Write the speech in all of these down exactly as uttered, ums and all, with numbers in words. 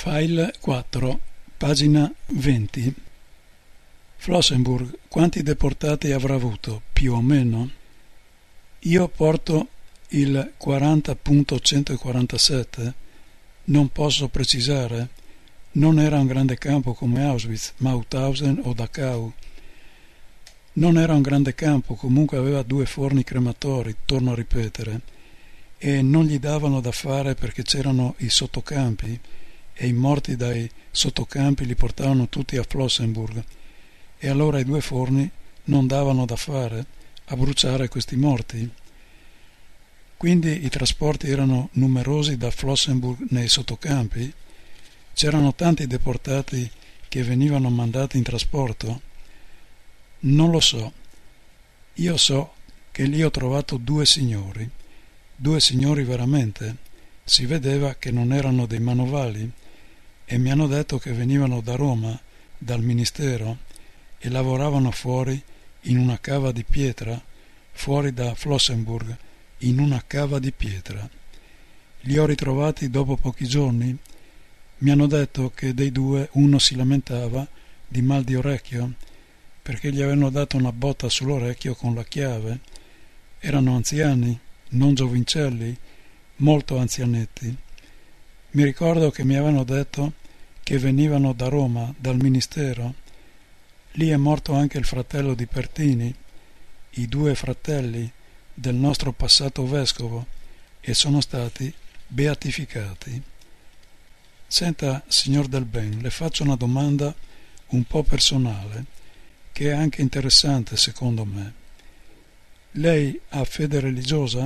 File quattro, pagina venti. Flossenbürg quanti deportati avrà avuto, più o meno? Io porto il quaranta punto centoquarantasette, non posso precisare, non era un grande campo come Auschwitz, Mauthausen o Dachau. Non era un grande campo, comunque aveva due forni crematori, torno a ripetere, e non gli davano da fare perché c'erano i sottocampi e i morti dai sottocampi li portavano tutti a Flossenbürg e allora i due forni non davano da fare a bruciare questi morti. Quindi i trasporti erano numerosi da Flossenbürg nei sottocampi, c'erano tanti deportati che venivano mandati in trasporto. Non lo so, io so che lì ho trovato due signori, due signori veramente, si vedeva che non erano dei manovali e mi hanno detto che venivano da Roma, dal ministero, e lavoravano fuori in una cava di pietra, fuori da Flossenbürg, in una cava di pietra. Li ho ritrovati dopo pochi giorni. Mi hanno detto che dei due uno si lamentava di mal di orecchio perché gli avevano dato una botta sull'orecchio con la chiave. Erano anziani, non giovincelli, molto anzianetti. Mi ricordo che mi avevano detto che venivano da Roma, dal ministero. Lì è morto anche il fratello di Pertini, i due fratelli del nostro passato vescovo, e sono stati beatificati. Senta, signor Del Ben, le faccio una domanda un po' personale, che è anche interessante secondo me. Lei ha fede religiosa?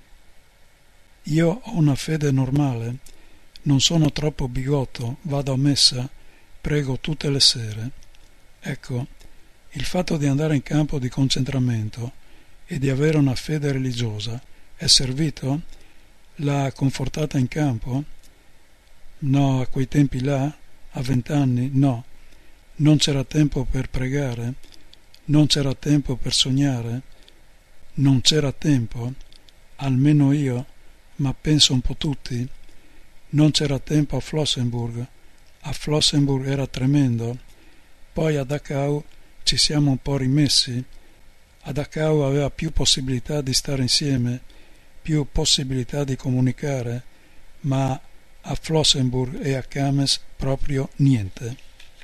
Io ho una fede normale, non sono troppo bigotto, vado a messa, prego tutte le sere. Ecco, il fatto di andare in campo di concentramento e di avere una fede religiosa è servito? L'ha confortata in campo? No, a quei tempi là, a vent'anni, no. Non c'era tempo per pregare, non c'era tempo per sognare, non c'era tempo, almeno io, ma penso un po' tutti. Non c'era tempo a Flossenbürg, a Flossenbürg era tremendo, poi a Dachau ci siamo un po' rimessi, a Dachau aveva più possibilità di stare insieme, più possibilità di comunicare, ma a Flossenbürg e a Kamenz proprio niente.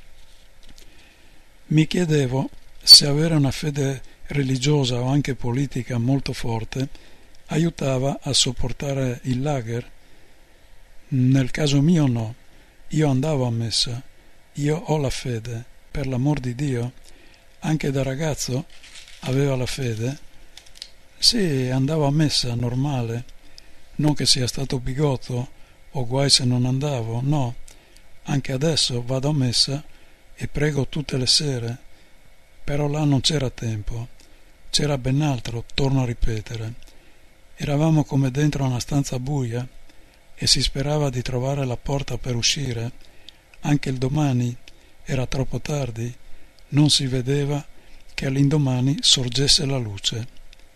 Mi chiedevo se avere una fede religiosa o anche politica molto forte aiutava a sopportare il lager. Nel caso mio no, io andavo a messa, io ho la fede, per l'amor di Dio. Anche da ragazzo aveva la fede. Sì, andavo a messa, normale, non che sia stato bigotto o guai se non andavo, no, anche adesso vado a messa e prego tutte le sere, però là non c'era tempo, c'era ben altro, torno a ripetere. Eravamo come dentro una stanza buia e si sperava di trovare la porta per uscire. Anche il domani era troppo tardi, non si vedeva che all'indomani sorgesse la luce.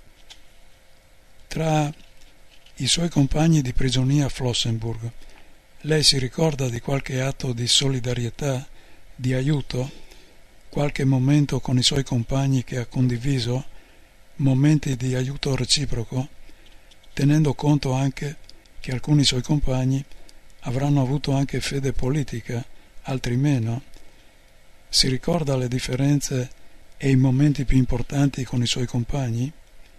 Tra i suoi compagni di prigionia a Flossenbürg, lei si ricorda di qualche atto di solidarietà, di aiuto, qualche momento con i suoi compagni che ha condiviso, momenti di aiuto reciproco, tenendo conto anche che alcuni suoi compagni avranno avuto anche fede politica, altri meno. Si ricorda le differenze e i momenti più importanti con i suoi compagni?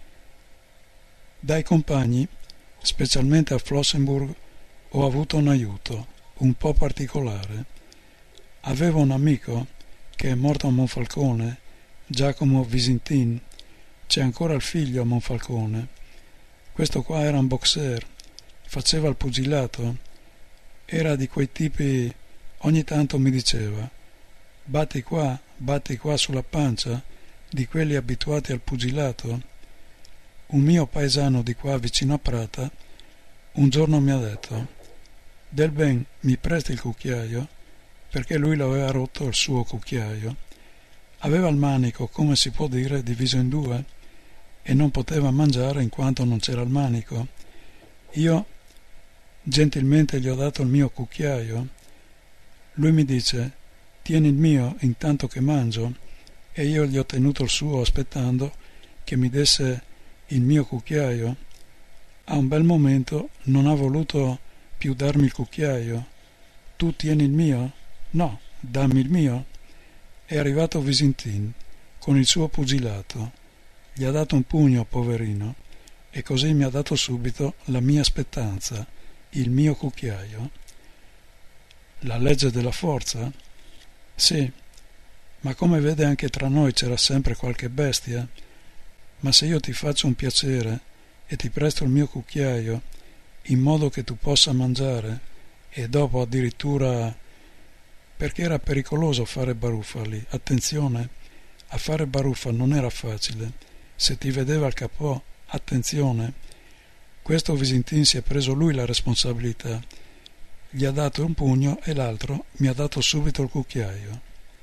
Dai compagni, specialmente a Flossenbürg, ho avuto un aiuto, un po' particolare. Avevo un amico che è morto a Monfalcone, Giacomo Visintin, c'è ancora il figlio a Monfalcone. Questo qua era un boxer, faceva il pugilato, era di quei tipi, ogni tanto mi diceva batti qua, batti qua sulla pancia, di quelli abituati al pugilato. Un mio paesano di qua vicino a Prata un giorno mi ha detto: Del Ben, mi presti il cucchiaio? Perché lui l'aveva rotto il suo cucchiaio. Aveva il manico, come si può dire, diviso in due e non poteva mangiare in quanto non c'era il manico. Io gentilmente gli ho dato il mio cucchiaio Lui mi dice: tieni il mio intanto che mangio, e io gli ho tenuto il suo aspettando che mi desse il mio cucchiaio. A un bel momento non ha voluto più darmi il cucchiaio. Tu tieni il mio? No, dammi il mio. È arrivato Visintin con il suo pugilato, gli ha dato un pugno, poverino, e così mi ha dato subito la mia aspettanza, il mio cucchiaio. La legge della forza? Sì, ma come vede anche tra noi c'era sempre qualche bestia. Ma se io ti faccio un piacere e ti presto il mio cucchiaio in modo che tu possa mangiare, e dopo addirittura, perché era pericoloso fare baruffali, attenzione, a fare baruffa non era facile, se ti vedeva il capò, attenzione. Questo Visintin si è preso lui la responsabilità, gli ha dato un pugno e l'altro mi ha dato subito il cucchiaio.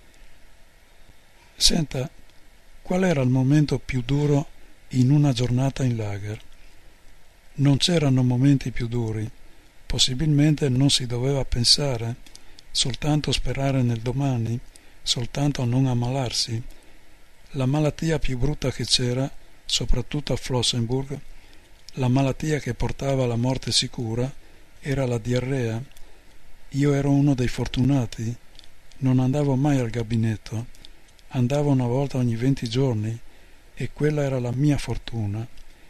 Senta, qual era il momento più duro in una giornata in lager? Non c'erano momenti più duri, possibilmente non si doveva pensare, soltanto sperare nel domani, soltanto non ammalarsi. La malattia più brutta che c'era, soprattutto a Flossenburg, la malattia che portava alla morte sicura, era la diarrea. Io ero uno dei fortunati, non andavo mai al gabinetto, andavo una volta ogni venti giorni, e quella era la mia fortuna.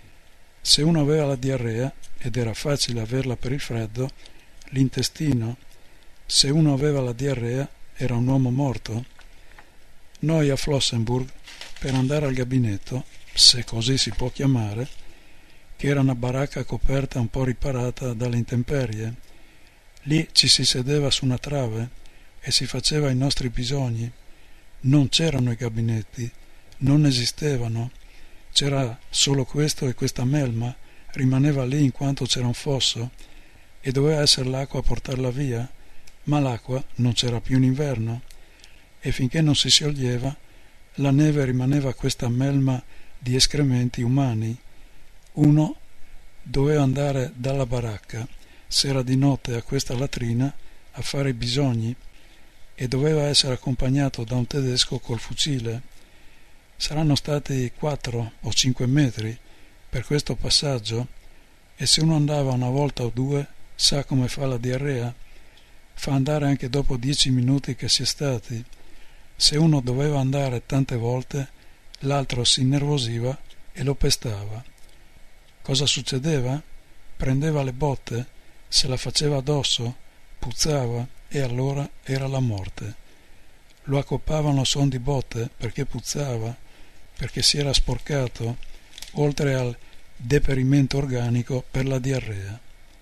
Se uno aveva la diarrea, ed era facile averla per il freddo, l'intestino, se uno aveva la diarrea era un uomo morto. Noi a Flossenburg, per andare al gabinetto, se così si può chiamare, che era una baracca coperta un po' riparata dalle intemperie, lì ci si sedeva su una trave e si faceva i nostri bisogni. Non c'erano i gabinetti, non esistevano, c'era solo questo e questa melma rimaneva lì in quanto c'era un fosso e doveva essere l'acqua a portarla via, ma l'acqua non c'era più in inverno e finché non si scioglieva la neve rimaneva questa melma di escrementi umani. Uno doveva andare dalla baracca, se era di notte, a questa latrina a fare i bisogni e doveva essere accompagnato da un tedesco col fucile. Saranno stati quattro o cinque metri per questo passaggio e se uno andava una volta o due sa come fa la diarrea, fa andare anche dopo dieci minuti che si è stati. Se uno doveva andare tante volte, l'altro si innervosiva e lo pestava. Cosa succedeva? Prendeva le botte, se la faceva addosso, puzzava e allora era la morte. Lo accoppavano son di botte perché puzzava, perché si era sporcato, oltre al deperimento organico per la diarrea.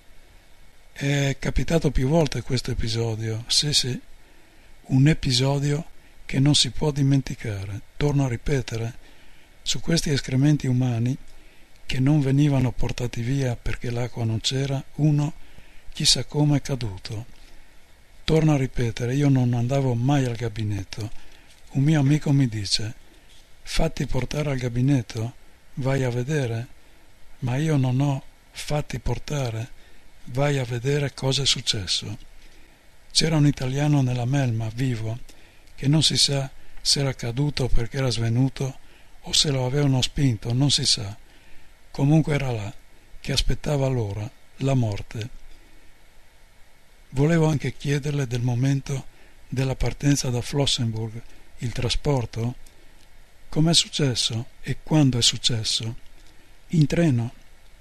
È capitato più volte questo episodio, sì sì, un episodio che non si può dimenticare. Torno a ripetere, su questi escrementi umani che non venivano portati via perché l'acqua non c'era, uno chissà come è caduto. Torno a ripetere, io non andavo mai al gabinetto. Un mio amico mi dice: fatti portare al gabinetto, vai a vedere. Ma io non ho fatti portare, vai a vedere cosa è successo. C'era un italiano nella melma, vivo, che non si sa se era caduto perché era svenuto o se lo avevano spinto, non si sa. Comunque era là, che aspettava l'ora, la morte. Volevo anche chiederle del momento della partenza da Flossenburg, il trasporto. Com'è successo e quando è successo? In treno.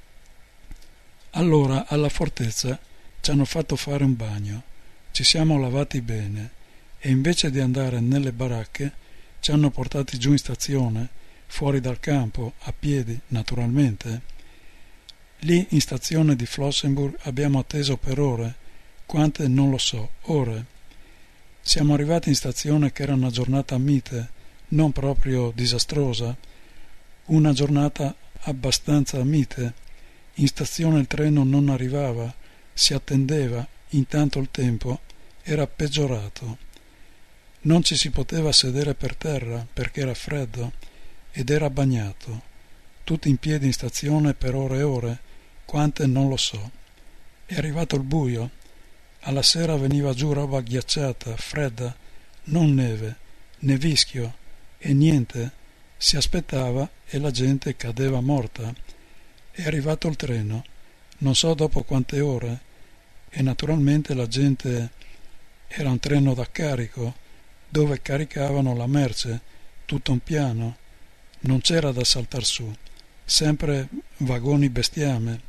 Allora alla fortezza ci hanno fatto fare un bagno, ci siamo lavati bene e invece di andare nelle baracche ci hanno portati giù in stazione, fuori dal campo, a piedi, naturalmente. Lì in stazione di Flossenburg abbiamo atteso per ore, quante non lo so, ore. Siamo arrivati in stazione che era una giornata mite, non proprio disastrosa, una giornata abbastanza mite. In stazione il treno non arrivava, si attendeva, intanto il tempo era peggiorato. Non ci si poteva sedere per terra perché era freddo ed era bagnato. Tutti in piedi in stazione per ore e ore, quante non lo so. È arrivato il buio. Alla sera veniva giù roba ghiacciata, fredda, non neve, né vischio, e niente. Si aspettava e la gente cadeva morta. È arrivato il treno, non so dopo quante ore, e naturalmente la gente era un treno da carico, dove caricavano la merce, tutto un piano. Non c'era da saltar su, sempre vagoni bestiame.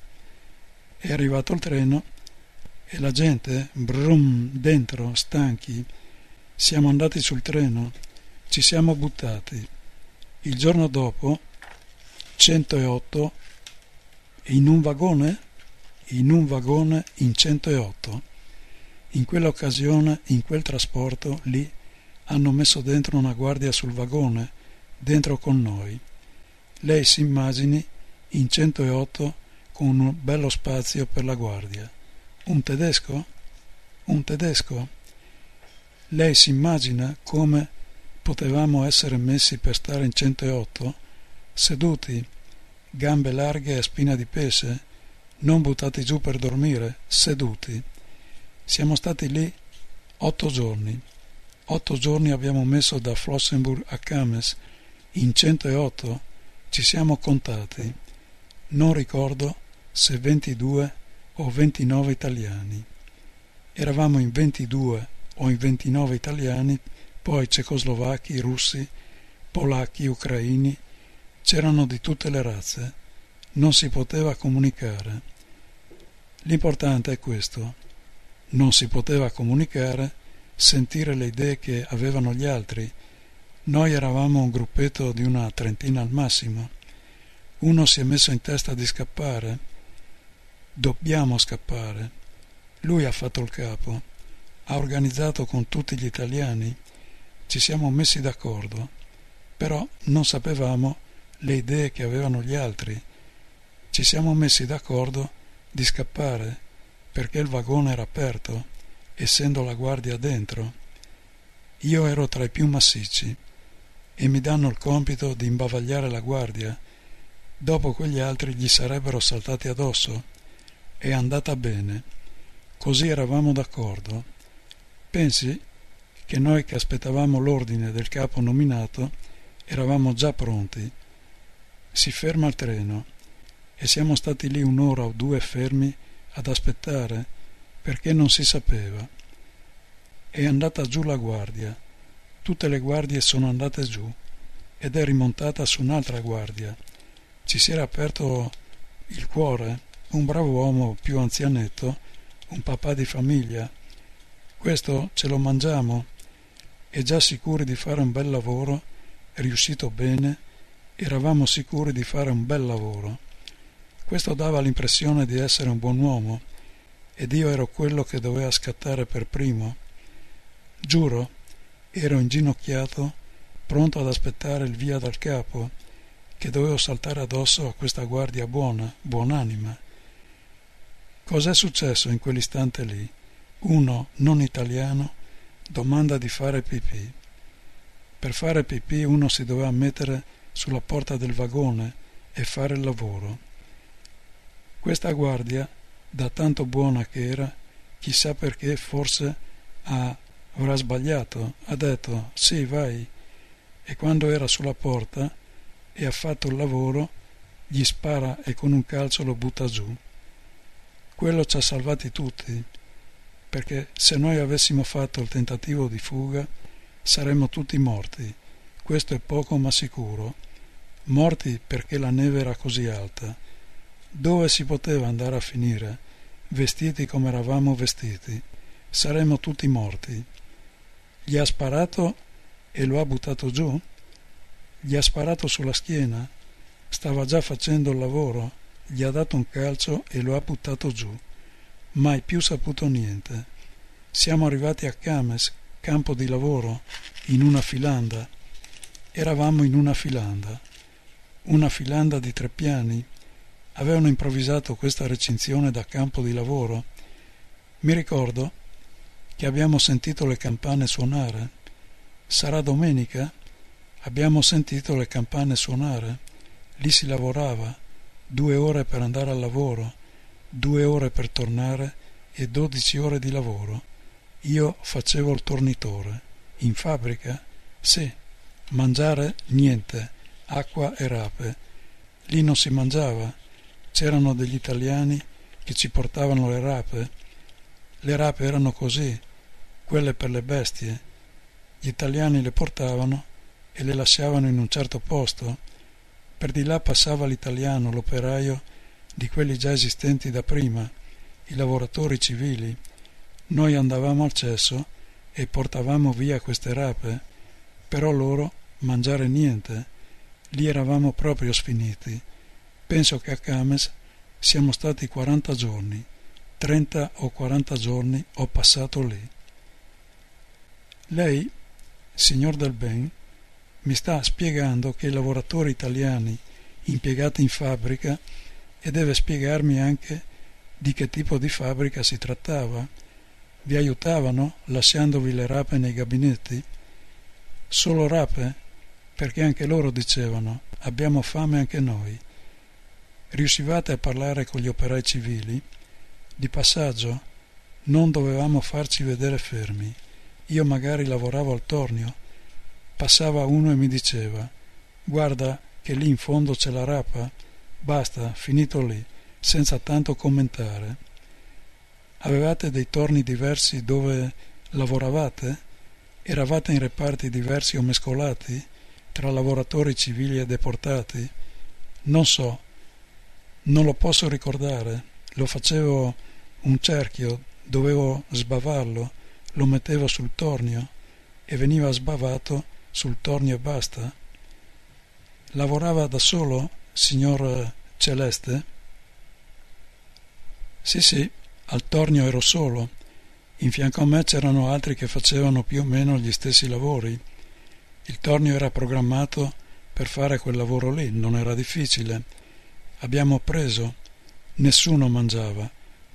È arrivato il treno e la gente, brum, dentro, stanchi. Siamo andati sul treno, ci siamo buttati. Il giorno dopo, centootto, in un vagone? In un vagone in centootto. In quell'occasione, in quel trasporto, lì, hanno messo dentro una guardia sul vagone, dentro con noi. Lei si immagini in centootto con un bello spazio per la guardia. Un tedesco? Un tedesco? Lei si immagina come potevamo essere messi per stare in centootto, seduti, gambe larghe a spina di pesce, non buttati giù per dormire, seduti. Siamo stati lì otto giorni. Otto giorni abbiamo messo da Flossenburg a Cames. In centootto ci siamo contati. Non ricordo se ventidue o ventinove italiani. Eravamo in ventidue o in ventinove italiani, poi cecoslovacchi, russi, polacchi, ucraini. C'erano di tutte le razze. Non si poteva comunicare. L'importante è questo. Non si poteva comunicare, sentire le idee che avevano gli altri. Noi eravamo un gruppetto di una trentina al massimo. Uno si è messo in testa di scappare. Dobbiamo scappare. Lui ha fatto il capo. Ha organizzato con tutti gli italiani. Ci siamo messi d'accordo. Però non sapevamo le idee che avevano gli altri. Ci siamo messi d'accordo di scappare perché il vagone era aperto, essendo la guardia dentro. Io ero tra i più massicci e mi danno il compito di imbavagliare la guardia. Dopo quegli altri gli sarebbero saltati addosso. È andata bene. Così eravamo d'accordo. Pensi che noi che aspettavamo l'ordine del capo nominato eravamo già pronti. Si ferma il treno e siamo stati lì un'ora o due fermi ad aspettare perché non si sapeva. È andata giù la guardia, tutte le guardie sono andate giù ed è rimontata su un'altra guardia. Ci si era aperto il cuore, un bravo uomo più anzianetto, un papà di famiglia. Questo ce lo mangiamo e già sicuri di fare un bel lavoro, riuscito bene, eravamo sicuri di fare un bel lavoro. Questo dava l'impressione di essere un buon uomo ed io ero quello che doveva scattare per primo. Giuro, ero inginocchiato, pronto ad aspettare il via dal capo, che dovevo saltare addosso a questa guardia buona, buonanima. Cos'è successo in quell'istante lì? Uno, non italiano, domanda di fare pipì. Per fare pipì uno si doveva mettere sulla porta del vagone e fare il lavoro. Questa guardia, da tanto buona che era, chissà perché, forse ha, avrà sbagliato, ha detto sì, vai, e quando era sulla porta e ha fatto il lavoro, gli spara e con un calcio lo butta giù. Quello ci ha salvati tutti, perché se noi avessimo fatto il tentativo di fuga saremmo tutti morti. Questo è poco ma sicuro. Morti perché la neve era così alta. Dove si poteva andare a finire? Vestiti come eravamo vestiti. Saremmo tutti morti. Gli ha sparato e lo ha buttato giù? Gli ha sparato sulla schiena. Stava già facendo il lavoro. Gli ha dato un calcio e lo ha buttato giù. Mai più saputo niente. Siamo arrivati a Cames, campo di lavoro, in una filanda. Eravamo in una filanda. Una filanda di tre piani. Avevano improvvisato questa recinzione da campo di lavoro. Mi ricordo che abbiamo sentito le campane suonare. Sarà domenica? Abbiamo sentito le campane suonare. Lì si lavorava, due ore per andare al lavoro, due ore per tornare e dodici ore di lavoro. Io facevo il tornitore. In fabbrica? Sì. Mangiare? Niente. Acqua e rape. Lì non si mangiava. C'erano degli italiani che ci portavano le rape. Le rape erano così, quelle per le bestie. Gli italiani le portavano e le lasciavano in un certo posto. Per di là passava l'italiano, l'operaio di quelli già esistenti da prima, i lavoratori civili. Noi andavamo al cesso e portavamo via queste rape, però loro mangiare niente. Lì eravamo proprio sfiniti. Penso che a Cames siamo stati quaranta giorni, trenta o quaranta giorni ho passato lì. Lei, signor Del Ben, mi sta spiegando che i lavoratori italiani impiegati in fabbrica, e deve spiegarmi anche di che tipo di fabbrica si trattava. Vi aiutavano lasciandovi le rape nei gabinetti? Solo rape? Perché anche loro dicevano: abbiamo fame anche noi. Riuscivate a parlare con gli operai civili? Di passaggio, non dovevamo farci vedere fermi. Io magari lavoravo al tornio. Passava uno e mi diceva: guarda che lì in fondo c'è la rapa. Basta, finito lì, senza tanto commentare. Avevate dei torni diversi dove lavoravate? Eravate in reparti diversi o mescolati tra lavoratori civili e deportati? Non so, non lo posso ricordare. Lo facevo un cerchio, dovevo sbavarlo, lo mettevo sul tornio e veniva sbavato sul tornio e basta. Lavorava da solo, signor Celeste? Sì, sì, al tornio ero solo. In fianco a me c'erano altri che facevano più o meno gli stessi lavori. Il tornio era programmato per fare quel lavoro lì, non era difficile. Abbiamo preso, nessuno mangiava.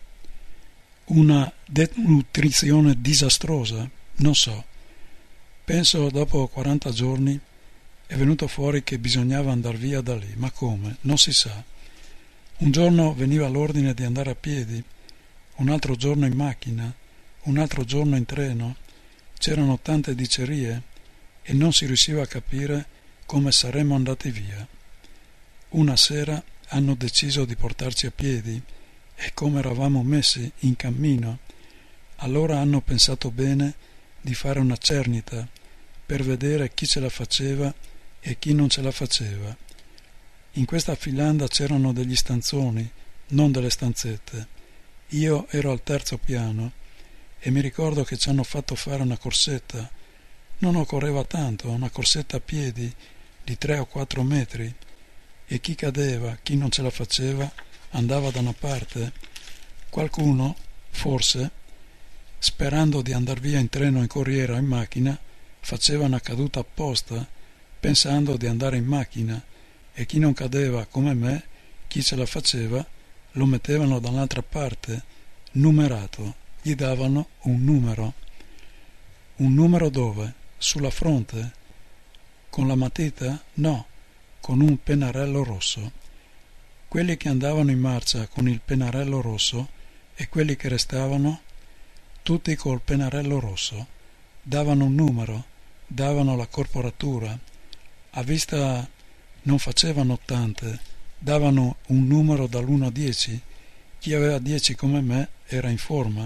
Una denutrizione disastrosa, non so. Penso dopo quaranta giorni è venuto fuori che bisognava andar via da lì, ma come? Non si sa. Un giorno veniva l'ordine di andare a piedi, un altro giorno in macchina, un altro giorno in treno. C'erano tante dicerie e non si riusciva a capire come saremmo andati via. Una sera hanno deciso di portarci a piedi e come eravamo messi in cammino, allora hanno pensato bene di fare una cernita per vedere chi ce la faceva e chi non ce la faceva. In questa filanda c'erano degli stanzoni, non delle stanzette. Io ero al terzo piano e mi ricordo che ci hanno fatto fare una corsetta. Non occorreva tanto, una corsetta a piedi di tre o quattro metri, e chi cadeva, chi non ce la faceva, andava da una parte. Qualcuno, forse, sperando di andar via in treno, in corriera o in macchina, faceva una caduta apposta, pensando di andare in macchina, e chi non cadeva come me, chi ce la faceva, lo mettevano dall'altra parte, numerato, gli davano un numero. Un numero dove? Sulla fronte? Con la matita? No, con un pennarello rosso. Quelli che andavano in marcia con il pennarello rosso e quelli che restavano, tutti col pennarello rosso, davano un numero, davano la corporatura. A vista non facevano tante, davano un numero dall'uno a dieci. Chi aveva dieci come me era in forma.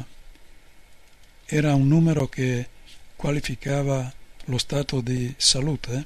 Era un numero che qualificava lo stato di salute?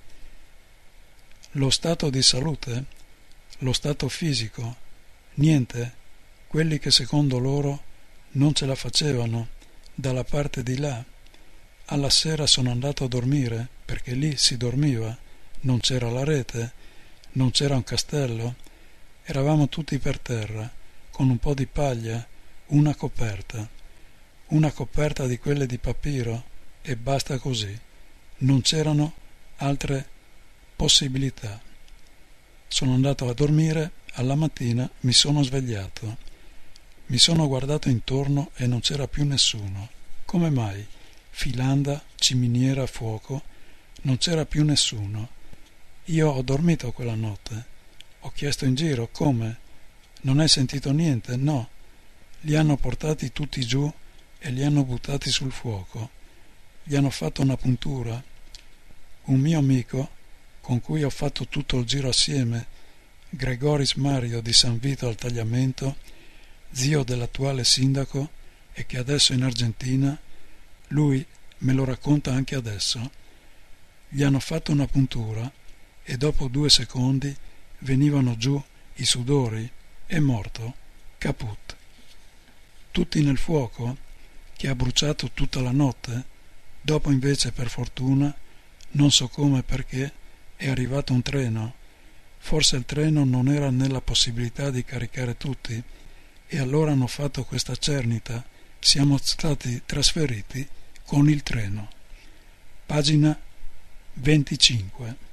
Lo stato di salute? Lo stato fisico? Niente. Quelli che secondo loro non ce la facevano, dalla parte di là. Alla sera sono andato a dormire, perché lì si dormiva, non c'era la rete, non c'era un castello, eravamo tutti per terra, con un po' di paglia, una coperta, una coperta di quelle di papiro, e basta così. Non c'erano altre possibilità. Sono andato a dormire, alla mattina mi sono svegliato. Mi sono guardato intorno e non c'era più nessuno. Come mai? Filanda, ciminiera a fuoco, non c'era più nessuno. Io ho dormito quella notte. Ho chiesto in giro: come? Non hai sentito niente? No. Li hanno portati tutti giù e li hanno buttati sul fuoco. Gli hanno fatto una puntura. Un mio amico, con cui ho fatto tutto il giro assieme, Gregoris Mario di San Vito al Tagliamento, zio dell'attuale sindaco e che adesso è in Argentina, lui me lo racconta anche adesso. Gli hanno fatto una puntura e dopo due secondi venivano giù i sudori. È morto, caput. Tutti nel fuoco, che ha bruciato tutta la notte. Dopo invece, per fortuna, non so come e perché, è arrivato un treno. Forse il treno non era nella possibilità di caricare tutti e allora hanno fatto questa cernita. Siamo stati trasferiti con il treno. Pagina venticinque.